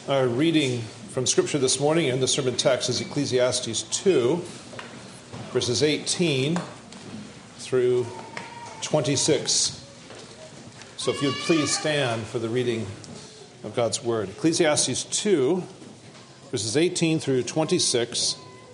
Our reading from Scripture this morning in the sermon text is Ecclesiastes 2, verses 18 through 26. So if you'd please stand for the reading of God's Word. Ecclesiastes 2, verses 18 through 26.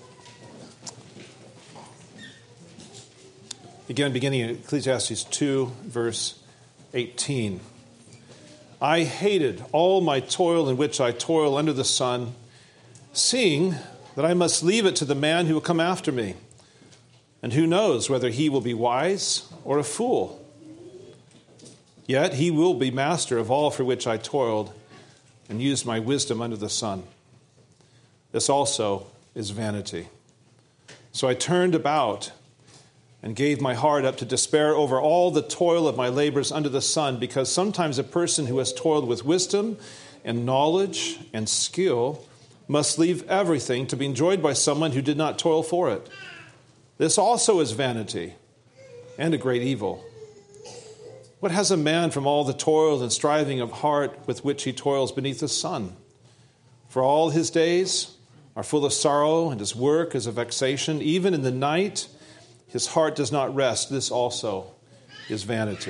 Again, beginning in Ecclesiastes 2, verse 18. I hated all my toil in which I toil under the sun, seeing that I must leave it to the man who will come after me. And who knows whether he will be wise or a fool? Yet he will be master of all for which I toiled and used my wisdom under the sun. This also is vanity. So I turned about and gave my heart up to despair over all the toil of my labors under the sun, because sometimes a person who has toiled with wisdom and knowledge and skill must leave everything to be enjoyed by someone who did not toil for it. This also is vanity and a great evil. What has a man from all the toil and striving of heart with which he toils beneath the sun? For all his days are full of sorrow, and his work is a vexation. Even in the night his heart does not rest. This also is vanity.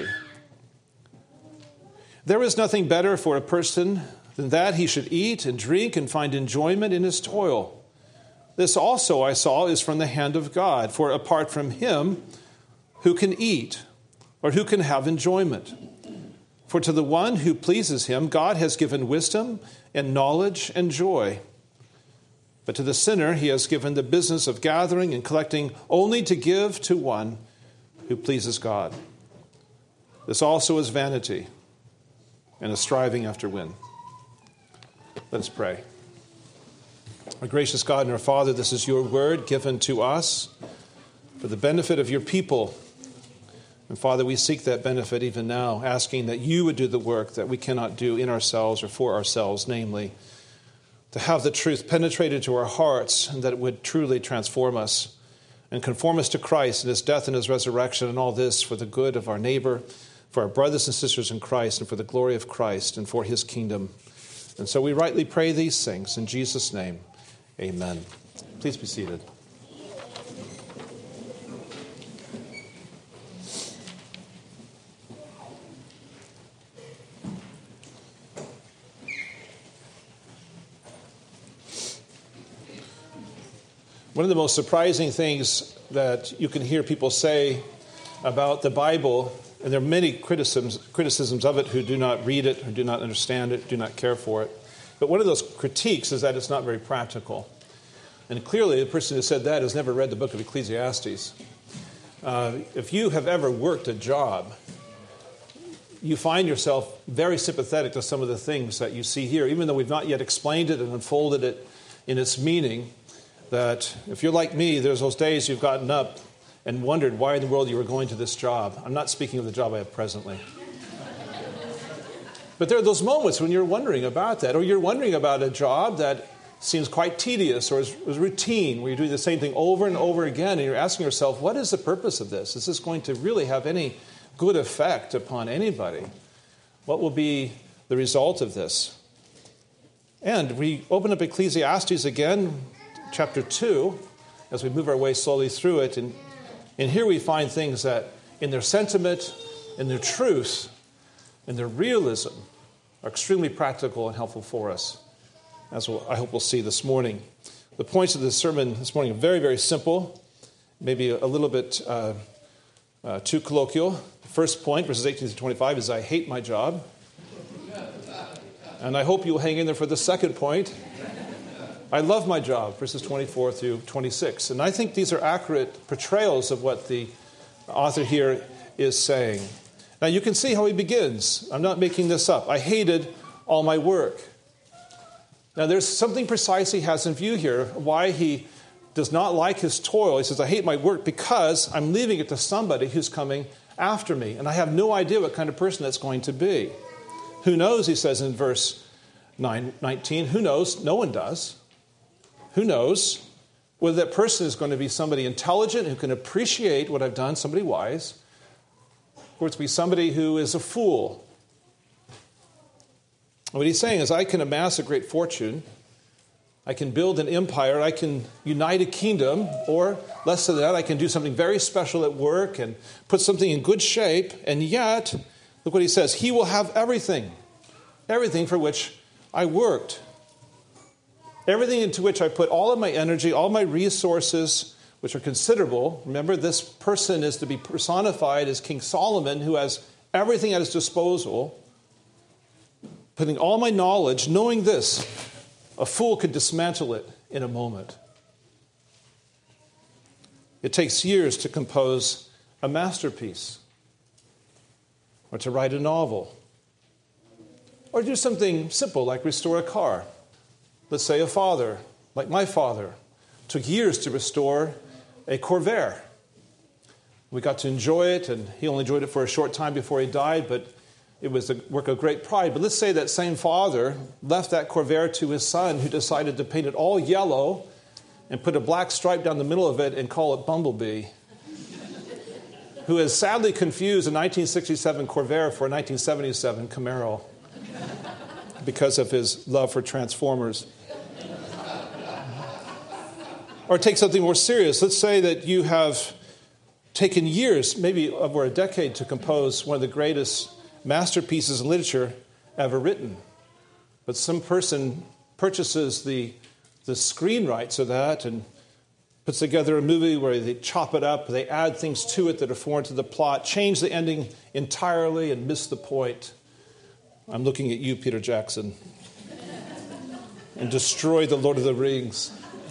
There is nothing better for a person than that he should eat and drink and find enjoyment in his toil. This also, I saw, is from the hand of God. For apart from him, who can eat or who can have enjoyment? For to the one who pleases him, God has given wisdom and knowledge and joy. But to the sinner, he has given the business of gathering and collecting only to give to one who pleases God. This also is vanity and a striving after wind. Let us pray. Our gracious God and our Father, this is your word given to us for the benefit of your people. And Father, we seek that benefit even now, asking that you would do the work that we cannot do in ourselves or for ourselves, namely, to have the truth penetrated to our hearts, and that it would truly transform us and conform us to Christ and his death and his resurrection, and all this for the good of our neighbor, for our brothers and sisters in Christ, and for the glory of Christ and for his kingdom. And so we rightly pray these things in Jesus' name. Amen. Please be seated. One of the most surprising things that you can hear people say about the Bible, and there are many criticisms of it who do not read it, who do not understand it, do not care for it. But one of those critiques is that it's not very practical. And clearly the person who said that has never read the book of Ecclesiastes. If you have ever worked a job, you find yourself very sympathetic to some of the things that you see here, even though we've not yet explained it and unfolded it in its meaning. That if you're like me, there's those days you've gotten up and wondered why in the world you were going to this job. I'm not speaking of the job I have presently. But there are those moments when you're wondering about that, or you're wondering about a job that seems quite tedious or is routine, where you're doing the same thing over and over again, and you're asking yourself, what is the purpose of this? Is this going to really have any good effect upon anybody? What will be the result of this? And we open up Ecclesiastes again, chapter 2, as we move our way slowly through it. And here we find things that in their sentiment, in their truth, in their realism, are extremely practical and helpful for us, as I hope we'll see this morning. The points of the sermon this morning are very, very simple, maybe a little bit too colloquial. The first point, verses 18 to 25, is I hate my job. And I hope you'll hang in there for the second point. I love my job, verses 24 through 26. And I think these are accurate portrayals of what the author here is saying. Now you can see how he begins. I'm not making this up. I hated all my work. Now there's something precise he has in view here, why he does not like his toil. He says, I hate my work because I'm leaving it to somebody who's coming after me. And I have no idea what kind of person that's going to be. Who knows, he says in verse 19, who knows? No one does. Who knows whether that person is going to be somebody intelligent who can appreciate what I've done, somebody wise, or it's be somebody who is a fool. What he's saying is, I can amass a great fortune, I can build an empire, I can unite a kingdom, or less than that, I can do something very special at work and put something in good shape, and yet, look what he says, he will have everything for which I worked. Everything into which I put all of my energy, all my resources, which are considerable. Remember, this person is to be personified as King Solomon, who has everything at his disposal. Putting all my knowledge, knowing this, a fool could dismantle it in a moment. It takes years to compose a masterpiece, or to write a novel, or do something simple like restore a car. Let's say a father, like my father, took years to restore a Corvair. We got to enjoy it, and he only enjoyed it for a short time before he died, but it was a work of great pride. But let's say that same father left that Corvair to his son, who decided to paint it all yellow and put a black stripe down the middle of it and call it Bumblebee, who has sadly confused a 1967 Corvair for a 1977 Camaro because of his love for Transformers. Or take something more serious. Let's say that you have taken years, maybe over a decade, to compose one of the greatest masterpieces in literature ever written. But some person purchases the screen rights of that and puts together a movie where they chop it up, they add things to it that are foreign to the plot, change the ending entirely and miss the point. I'm looking at you, Peter Jackson. And destroy the Lord of the Rings.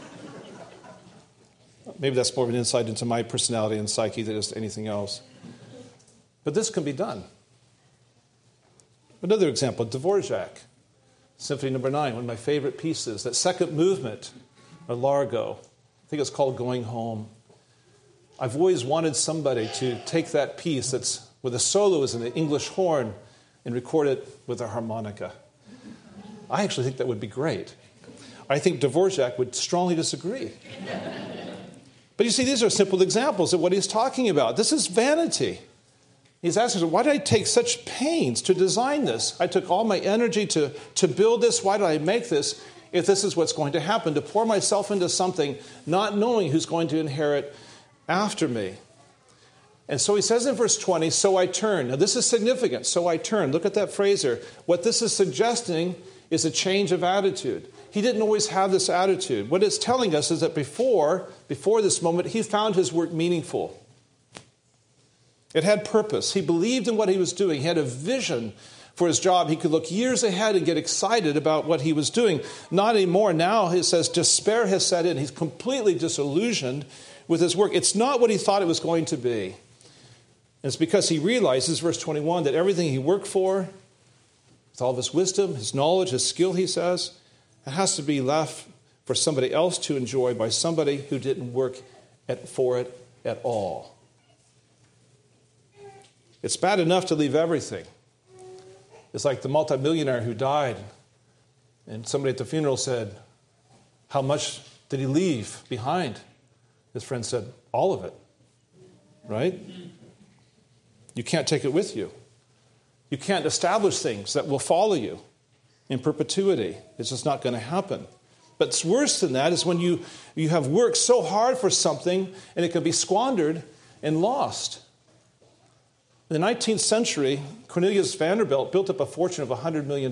Maybe that's more of an insight into my personality and psyche than just anything else. But this can be done. Another example, Dvorak, Symphony No. 9, one of my favorite pieces. That second movement, or Largo, I think it's called Going Home. I've always wanted somebody to take that piece that's where the solo is in the English horn and record it with a harmonica. I actually think that would be great. I think Dvorak would strongly disagree. But you see, these are simple examples of what he's talking about. This is vanity. He's asking, why did I take such pains to design this? I took all my energy to build this. Why did I make this if this is what's going to happen? To pour myself into something, not knowing who's going to inherit after me. And so he says in verse 20, so I turn. Now this is significant, so I turn. Look at that phrase there. What this is suggesting is a change of attitude. He didn't always have this attitude. What it's telling us is that before this moment, he found his work meaningful. It had purpose. He believed in what he was doing. He had a vision for his job. He could look years ahead and get excited about what he was doing. Not anymore. Now, he says, despair has set in. He's completely disillusioned with his work. It's not what he thought it was going to be. And it's because he realizes, verse 21, that everything he worked for, with all of his wisdom, his knowledge, his skill, he says, it has to be left for somebody else to enjoy by somebody who didn't work for it at all. It's bad enough to leave everything. It's like the multimillionaire who died, and somebody at the funeral said, how much did he leave behind? His friend said, all of it. Right? You can't take it with you. You can't establish things that will follow you in perpetuity. It's just not going to happen. But it's worse than that is when you have worked so hard for something and it can be squandered and lost. In the 19th century, Cornelius Vanderbilt built up a fortune of $100 million.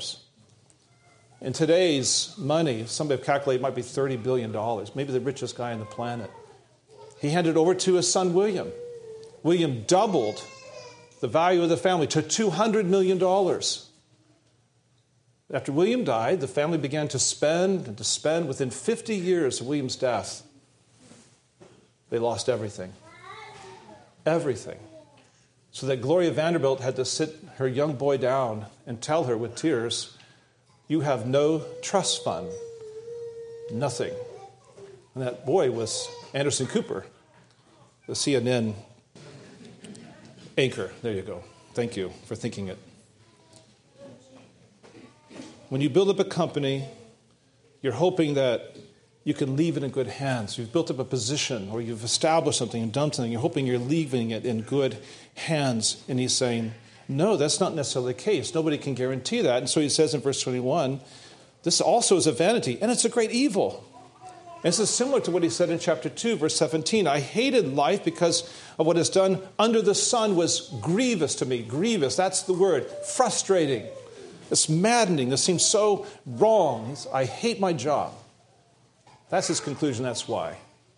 In today's money, somebody have calculated it might be $30 billion, maybe the richest guy on the planet. He handed it over to his son, William. William doubled the value of the family to $200 million. After William died, the family began to spend and to spend. Within 50 years of William's death, they lost everything. Everything. So that Gloria Vanderbilt had to sit her young boy down and tell her with tears, you have no trust fund. Nothing. And that boy was Anderson Cooper, the CNN anchor. There you go. Thank you for thinking it. When you build up a company, you're hoping that you can leave it in good hands. You've built up a position or you've established something and done something. You're hoping you're leaving it in good hands. And he's saying, No, that's not necessarily the case. Nobody can guarantee that. And so he says in verse 21, this also is a vanity, and it's a great evil. And this is similar to what he said in chapter 2, verse 17. I hated life because of what is done under the sun was grievous to me. Grievous, that's the word. Frustrating. It's maddening. This seems so wrong. I hate my job. That's his conclusion. That's why.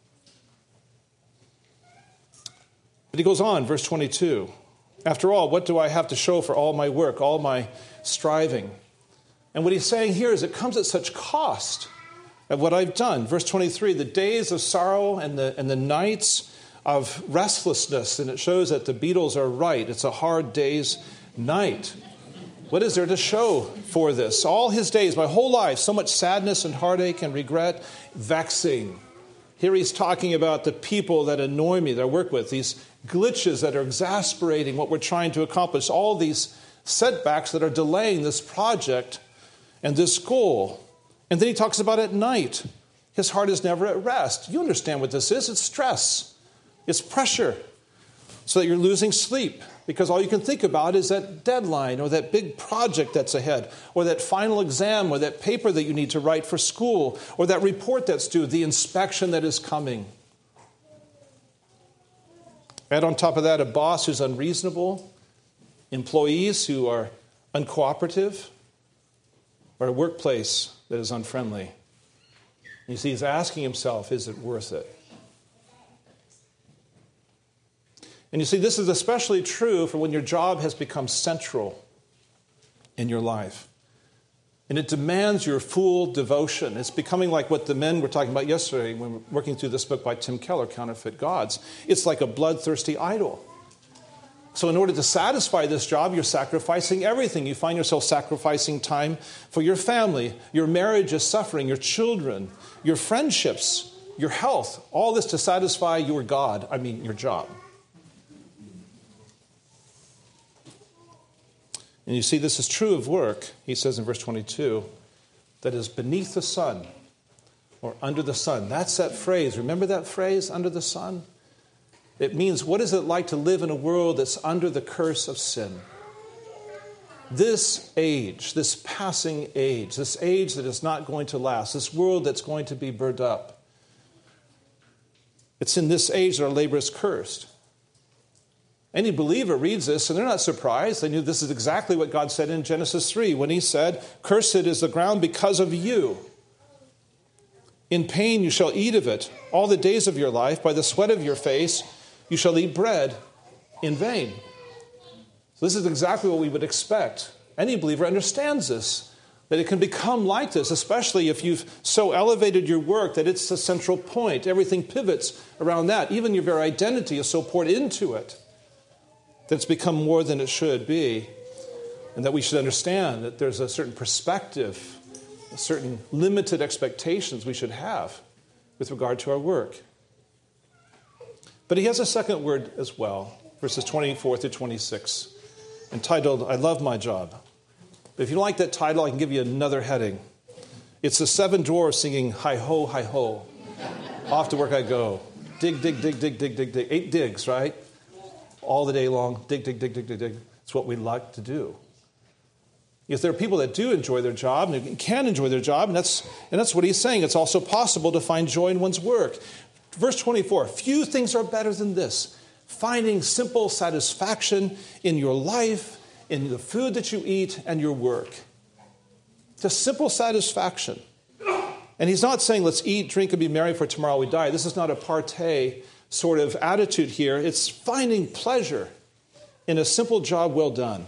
But he goes on, verse 22. After all, what do I have to show for all my work, all my striving? And what he's saying here is it comes at such cost of what I've done. Verse 23, the days of sorrow and the nights of restlessness. And it shows that the Beatles are right. It's a hard day's night. What is there to show for this? All his days, my whole life, so much sadness and heartache and regret, vexing. Here he's talking about the people that annoy me, that I work with, these glitches that are exasperating what we're trying to accomplish, all these setbacks that are delaying this project and this goal. And then he talks about at night. His heart is never at rest. You understand what this is. It's stress. It's pressure. So that you're losing sleep because all you can think about is that deadline or that big project that's ahead or that final exam or that paper that you need to write for school or that report that's due, the inspection that is coming. Add on top of that a boss who's unreasonable, employees who are uncooperative, or a workplace that is unfriendly. You see, he's asking himself, is it worth it? And you see, this is especially true for when your job has become central in your life. And it demands your full devotion. It's becoming like what the men were talking about yesterday when we were working through this book by Tim Keller, Counterfeit Gods. It's like a bloodthirsty idol. So in order to satisfy this job, you're sacrificing everything. You find yourself sacrificing time for your family. Your marriage is suffering, your children, your friendships, your health. All this to satisfy your your job. And you see, this is true of work, he says in verse 22, that is beneath the sun or under the sun. That's that phrase. Remember that phrase, under the sun? It means, what is it like to live in a world that's under the curse of sin? This age, this passing age, this age that is not going to last, this world that's going to be burned up. It's in this age that our labor is cursed. Any believer reads this and they're not surprised. They knew this is exactly what God said in Genesis 3 when he said, cursed is the ground because of you. In pain you shall eat of it all the days of your life. By the sweat of your face you shall eat bread in vain. So this is exactly what we would expect. Any believer understands this, that it can become like this, especially if you've so elevated your work that it's the central point. Everything pivots around that. Even your very identity is so poured into it that it's become more than it should be, and that we should understand that there's a certain perspective, a certain limited expectations we should have with regard to our work. But he has a second word as well, verses 24 through 26, entitled, I love my job. But if you don't like that title, I can give you another heading. It's the seven dwarfs singing, hi-ho, hi-ho. Off to work I go. Dig, dig, dig, dig, dig, dig, dig. 8 digs, right? All the day long, dig, dig, dig, dig, dig, dig. It's what we like to do. Because there are people that do enjoy their job and can enjoy their job, and that's what he's saying. It's also possible to find joy in one's work. Verse 24, few things are better than this. Finding simple satisfaction in your life, in the food that you eat, and your work. Just simple satisfaction. And he's not saying let's eat, drink, and be merry for tomorrow we die. This is not a party sort of attitude here. It's finding pleasure in a simple job well done.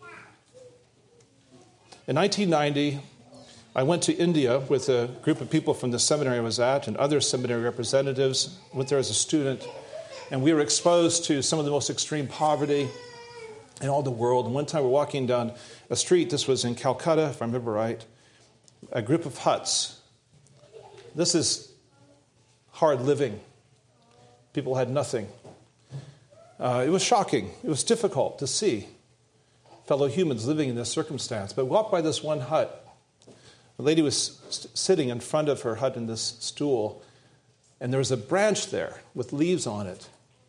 In 1990, I went to India with a group of people from the seminary I was at and other seminary representatives. Went there as a student, and we were exposed to some of the most extreme poverty in all the world. And one time we're walking down a street, this was in Calcutta, if I remember right, a group of huts. This is hard living. People had nothing. It was shocking. It was difficult to see fellow humans living in this circumstance. But we walked by this one hut. A lady was sitting in front of her hut in this stool, and there was a branch there with leaves on it.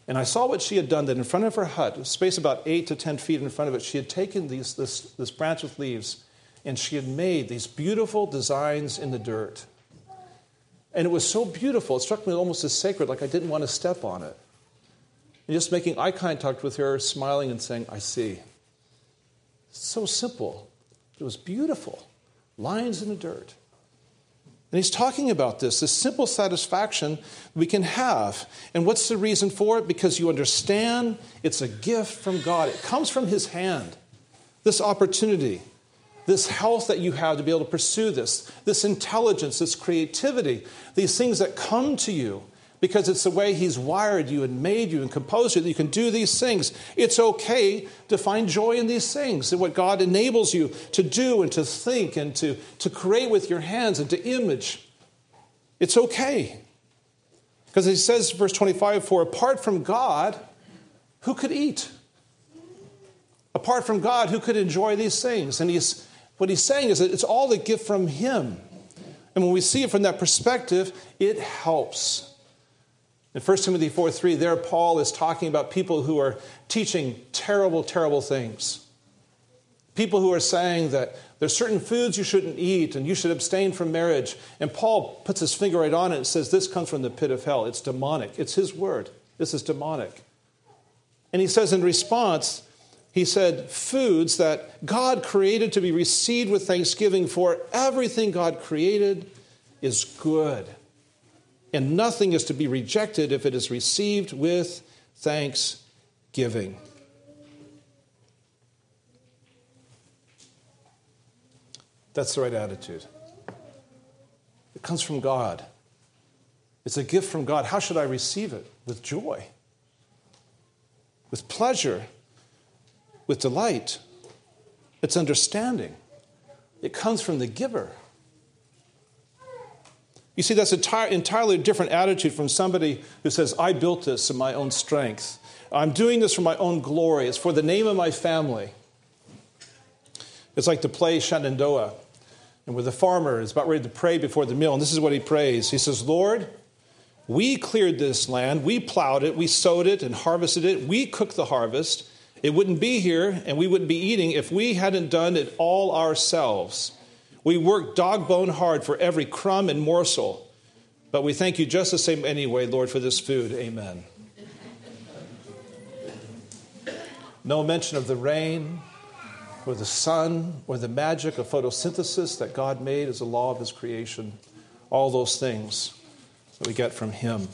And I saw what she had done, that in front of her hut, a space about 8 to 10 feet in front of it, she had taken this branch with leaves, and she had made these beautiful designs in the dirt. And it was so beautiful, it struck me almost as sacred, like I didn't want to step on it. And just making eye contact with her, smiling and saying, I see. It's so simple. It was beautiful. Lines in the dirt. And he's talking about this simple satisfaction we can have. And what's the reason for it? Because you understand it's a gift from God. It comes from his hand. This opportunity, this health that you have to be able to pursue this intelligence, this creativity, these things that come to you because it's the way he's wired you and made you and composed you that you can do these things. It's okay to find joy in these things and what God enables you to do and to think and to create with your hands and to image. It's okay. Because he says, verse 25, for apart from God, who could eat? Apart from God, who could enjoy these things? And what he's saying is that it's all a gift from him. And when we see it from that perspective, it helps. In 1 Timothy 4:3, there Paul is talking about people who are teaching terrible, terrible things. People who are saying that there's certain foods you shouldn't eat and you should abstain from marriage. And Paul puts his finger right on it and says, this comes from the pit of hell. It's demonic. It's his word. This is demonic. And he says in response, he said, foods that God created to be received with thanksgiving, for everything God created is good. And nothing is to be rejected if it is received with thanksgiving. That's the right attitude. It comes from God. It's a gift from God. How should I receive it? With joy, with pleasure, with delight. It's understanding. It comes from the giver. You see, that's an entirely different attitude from somebody who says, I built this in my own strength. I'm doing this for my own glory. It's for the name of my family. It's like the play Shenandoah, and where the farmer is about ready to pray before the meal. And this is what he prays. He says, Lord, we cleared this land. We plowed it. We sowed it and harvested it. We cooked the harvest. It wouldn't be here and we wouldn't be eating if we hadn't done it all ourselves. We worked dog bone hard for every crumb and morsel, but we thank you just the same anyway, Lord, for this food. Amen. No mention of the rain or the sun or the magic of photosynthesis that God made as a law of his creation. All those things that we get from him.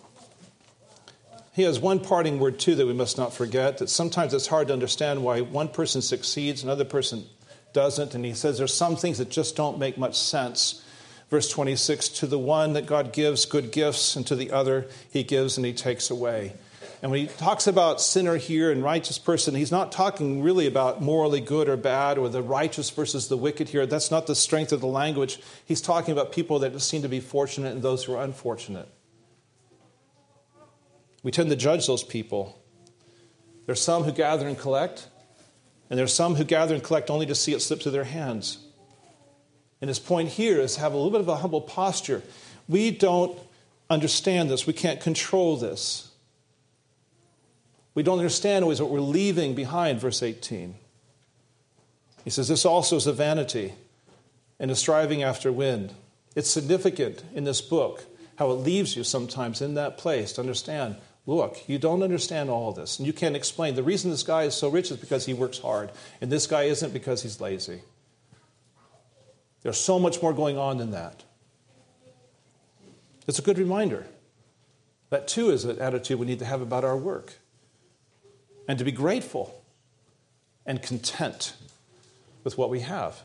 He has one parting word, too, that we must not forget, that sometimes it's hard to understand why one person succeeds, another person doesn't. And he says there's some things that just don't make much sense. Verse 26, to the one that God gives good gifts, and to the other he gives and he takes away. And when he talks about sinner here and righteous person, he's not talking really about morally good or bad or the righteous versus the wicked here. That's not the strength of the language. He's talking about people that seem to be fortunate and those who are unfortunate. We tend to judge those people. There's some who gather and collect, and there's some who gather and collect only to see it slip through their hands. And his point here is to have a little bit of a humble posture. We don't understand this. We can't control this. We don't understand always what we're leaving behind, verse 18. He says, this also is a vanity and a striving after wind. It's significant in this book how it leaves you sometimes in that place to understand, look, you don't understand all this, and you can't explain. The reason this guy is so rich is because he works hard, and this guy isn't because he's lazy. There's so much more going on than that. It's a good reminder. That, too, is an attitude we need to have about our work, and to be grateful and content with what we have.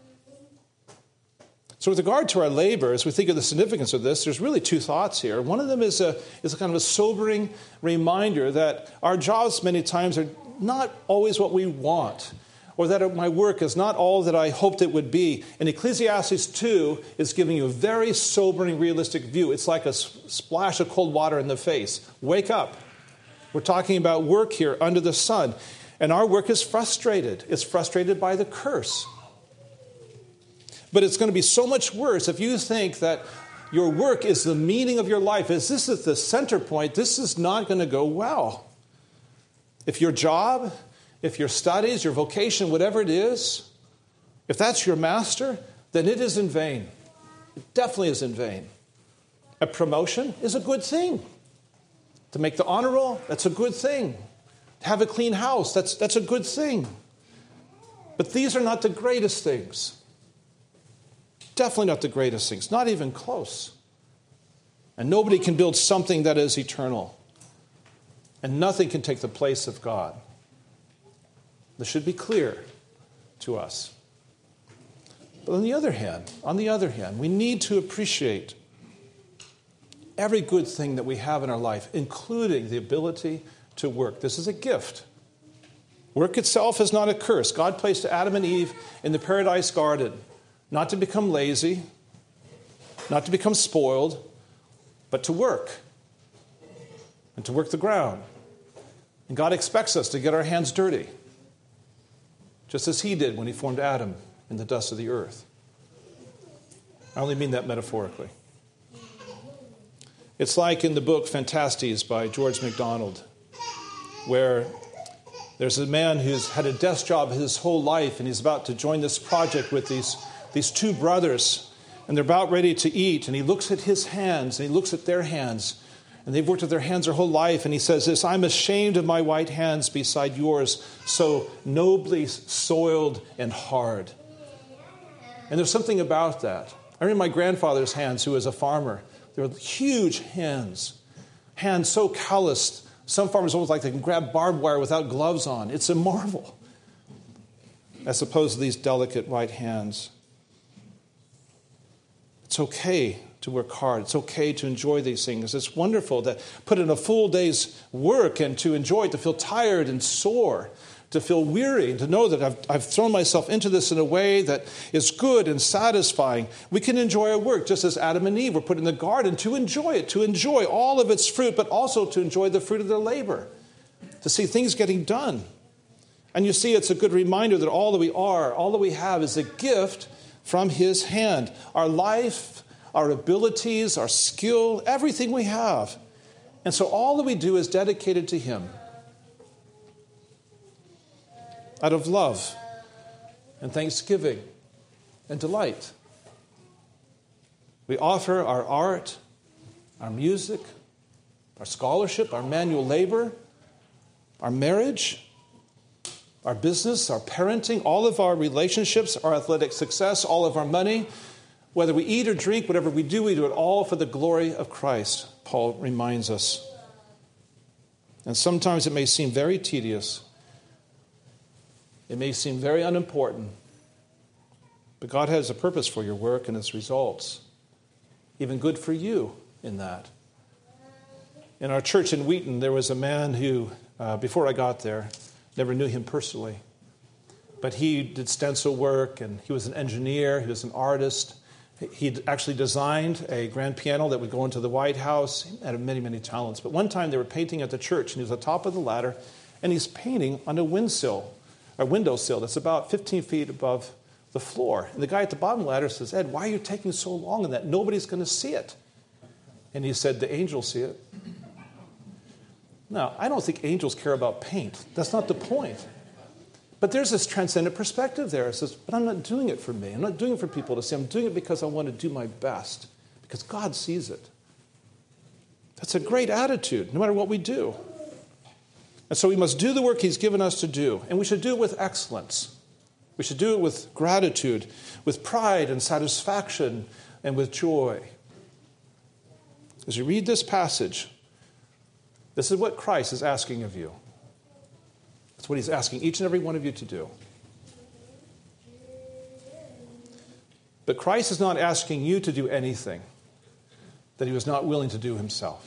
So with regard to our labor, as we think of the significance of this, there's really two thoughts here. One of them is a kind of a sobering reminder that our jobs many times are not always what we want, or that my work is not all that I hoped it would be. And Ecclesiastes 2 is giving you a very sobering, realistic view. It's like a splash of cold water in the face. Wake up. We're talking about work here under the sun. And our work is frustrated. It's frustrated by the curse. But it's going to be so much worse if you think that your work is the meaning of your life, if this is the center point, this is not going to go well. If your job, if your studies, your vocation, whatever it is, if that's your master, then it is in vain. It definitely is in vain. A promotion is a good thing. To make the honor roll, that's a good thing. To have a clean house, that's a good thing. But these are not the greatest things. Definitely not the greatest things, not even close. And nobody can build something that is eternal. And nothing can take the place of God. This should be clear to us. But on the other hand, we need to appreciate every good thing that we have in our life, including the ability to work. This is a gift. Work itself is not a curse. God placed Adam and Eve in the paradise garden, not to become lazy, not to become spoiled, but to work, and to work the ground. And God expects us to get our hands dirty, just as he did when he formed Adam in the dust of the earth. I only mean that metaphorically. It's like in the book Fantastes by George MacDonald, where there's a man who's had a desk job his whole life, and he's about to join this project with these two brothers, and they're about ready to eat, and he looks at his hands, and he looks at their hands, and they've worked with their hands their whole life, and he says this, "I'm ashamed of my white hands beside yours, so nobly soiled and hard." And there's something about that. I remember my grandfather's hands, who was a farmer. They were huge hands so calloused. Some farmers almost like they can grab barbed wire without gloves on. It's a marvel, as opposed to these delicate white hands. It's okay to work hard. It's okay to enjoy these things. It's wonderful to put in a full day's work and to enjoy it, to feel tired and sore, to feel weary, and to know that I've thrown myself into this in a way that is good and satisfying. We can enjoy our work just as Adam and Eve were put in the garden to enjoy it, to enjoy all of its fruit, but also to enjoy the fruit of their labor, to see things getting done. And you see, it's a good reminder that all that we are, all that we have is a gift from his hand. Our life, our abilities, our skill, everything we have. And so all that we do is dedicated to him, out of love and thanksgiving and delight. We offer our art, our music, our scholarship, our manual labor, our marriage, our business, our parenting, all of our relationships, our athletic success, all of our money. Whether we eat or drink, whatever we do it all for the glory of Christ, Paul reminds us. And sometimes it may seem very tedious. It may seem very unimportant, but God has a purpose for your work and its results. Even good for you in that. In our church in Wheaton, there was a man who, before I got there, never knew him personally, but he did stencil work, and he was an engineer, he was an artist. He'd actually designed a grand piano that would go into the White House. He had many, many talents. But one time they were painting at the church, and he was at the top of the ladder, and he's painting on a windowsill that's about 15 feet above the floor. And the guy at the bottom of the ladder says, "Ed, why are you taking so long on that? Nobody's going to see it." And he said, "The angels see it." Now, I don't think angels care about paint. That's not the point. But there's this transcendent perspective there. It says, but I'm not doing it for me. I'm not doing it for people to see. I'm doing it because I want to do my best, because God sees it. That's a great attitude, no matter what we do. And so we must do the work he's given us to do. And we should do it with excellence. We should do it with gratitude, with pride and satisfaction, and with joy. As you read this passage, this is what Christ is asking of you. That's what he's asking each and every one of you to do. But Christ is not asking you to do anything that he was not willing to do himself.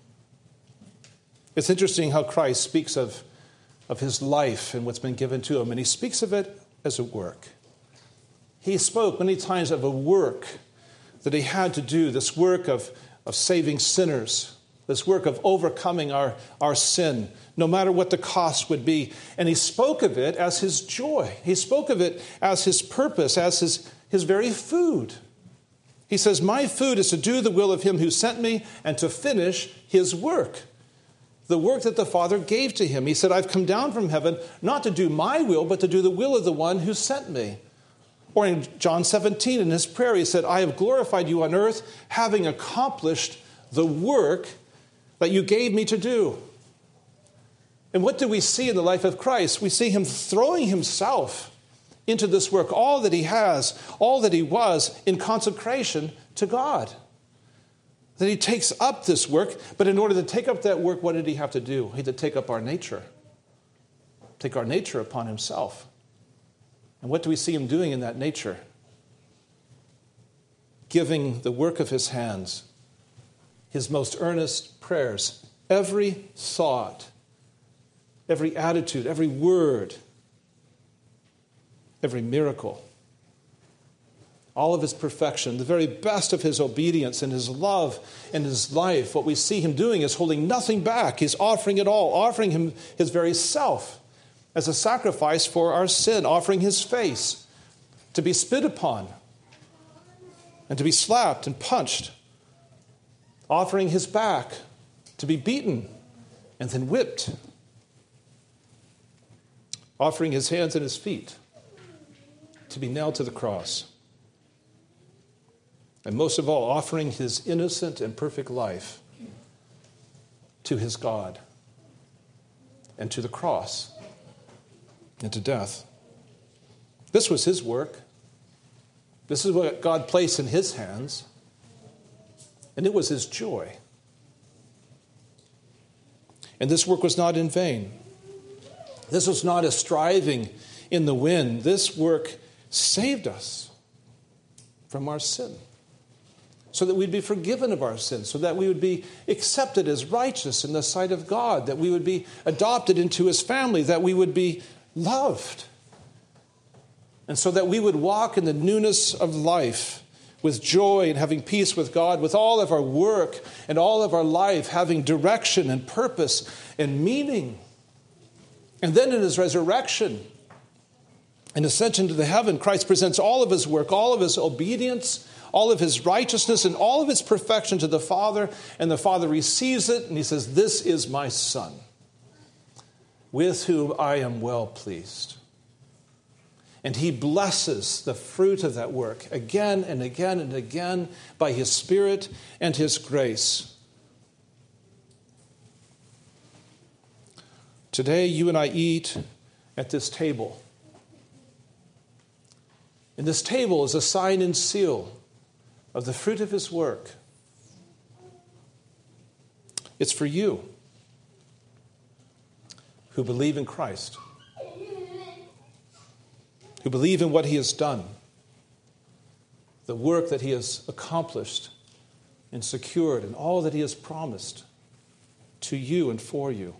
It's interesting how Christ speaks of his life and what's been given to him, and he speaks of it as a work. He spoke many times of a work that he had to do, this work of saving sinners, this work of overcoming our sin, no matter what the cost would be. And he spoke of it as his joy. He spoke of it as his purpose, as his very food. He says, my food is to do the will of him who sent me and to finish his work, the work that the Father gave to him. He said, I've come down from heaven not to do my will, but to do the will of the one who sent me. Or in John 17, in his prayer, he said, I have glorified you on earth, having accomplished the work that you gave me to do. And what do we see in the life of Christ? We see him throwing himself into this work, all that he has, all that he was, in consecration to God. That he takes up this work, but in order to take up that work, what did he have to do? He had to take up our nature. Take our nature upon himself. And what do we see him doing in that nature? Giving the work of his hands, his most earnest prayers, every thought, every attitude, every word, every miracle, all of his perfection, the very best of his obedience and his love and his life. What we see him doing is holding nothing back. He's offering it all, offering him his very self as a sacrifice for our sin, offering his face to be spit upon and to be slapped and punched, offering his back to be beaten and then whipped, offering his hands and his feet to be nailed to the cross, and most of all, offering his innocent and perfect life to his God and to the cross and to death. This was his work. This is what God placed in his hands, and it was his joy. And this work was not in vain. This was not a striving in the wind. This work saved us from our sin, so that we'd be forgiven of our sins, so that we would be accepted as righteous in the sight of God, that we would be adopted into his family, that we would be loved, and so that we would walk in the newness of life with joy and having peace with God, with all of our work and all of our life having direction and purpose and meaning. And then in his resurrection and ascension to the heaven, Christ presents all of his work, all of his obedience, all of his righteousness, and all of his perfection to the Father, and the Father receives it, and he says, this is my Son, with whom I am well pleased. And he blesses the fruit of that work again and again and again by his Spirit and his grace. Today, you and I eat at this table. And this table is a sign and seal of the fruit of his work. It's for you who believe in Christ, who believe in what he has done, the work that he has accomplished and secured, and all that he has promised to you and for you.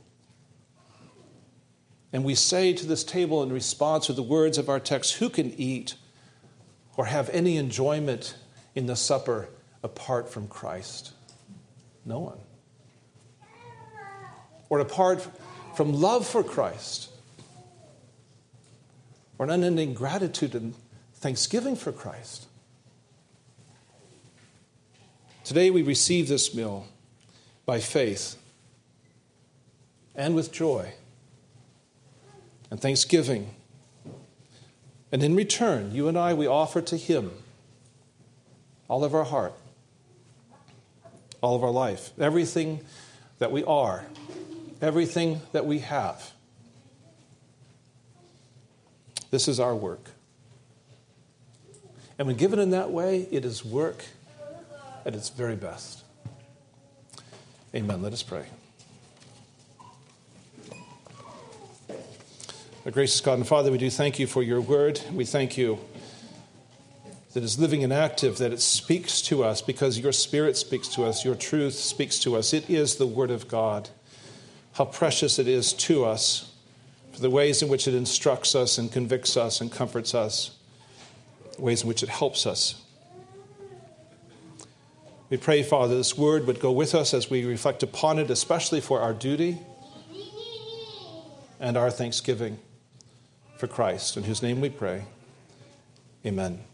And we say to this table in response to the words of our text, who can eat or have any enjoyment in the supper apart from Christ? No one. Or apart from love for Christ, or an unending gratitude and thanksgiving for Christ. Today we receive this meal by faith and with joy and thanksgiving. And in return, you and I, we offer to him all of our heart, all of our life, everything that we are, everything that we have. This is our work. And when given in that way, it is work at its very best. Amen. Let us pray. Our gracious God and Father, we do thank you for your word. We thank you that it's living and active, that it speaks to us because your Spirit speaks to us, your truth speaks to us. It is the word of God. How precious it is to us, for the ways in which it instructs us and convicts us and comforts us, ways in which it helps us. We pray, Father, this word would go with us as we reflect upon it, especially for our duty and our thanksgiving for Christ, in whose name we pray. Amen.